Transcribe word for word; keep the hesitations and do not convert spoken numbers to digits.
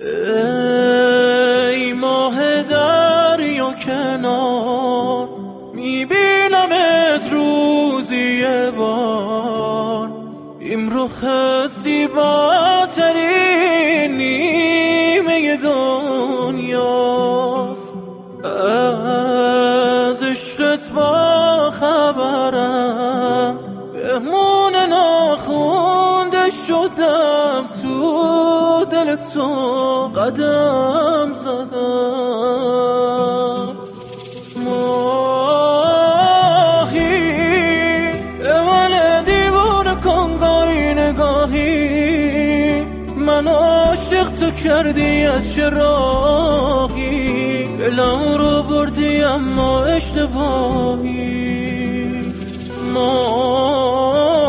ای ماه دریا کنار، میبینمت روزی یه بار. این رخت زیباترین نیمه دنیاست. از عشقت با خبرم، مهمون ناخونده شدم، تو دل تو قدم زدم. ماهی من دیوانه کن گاهی نگاهی، من عاشق تو کردی از چه راهی، دلم رو بردی اما اشتباهی. ماهی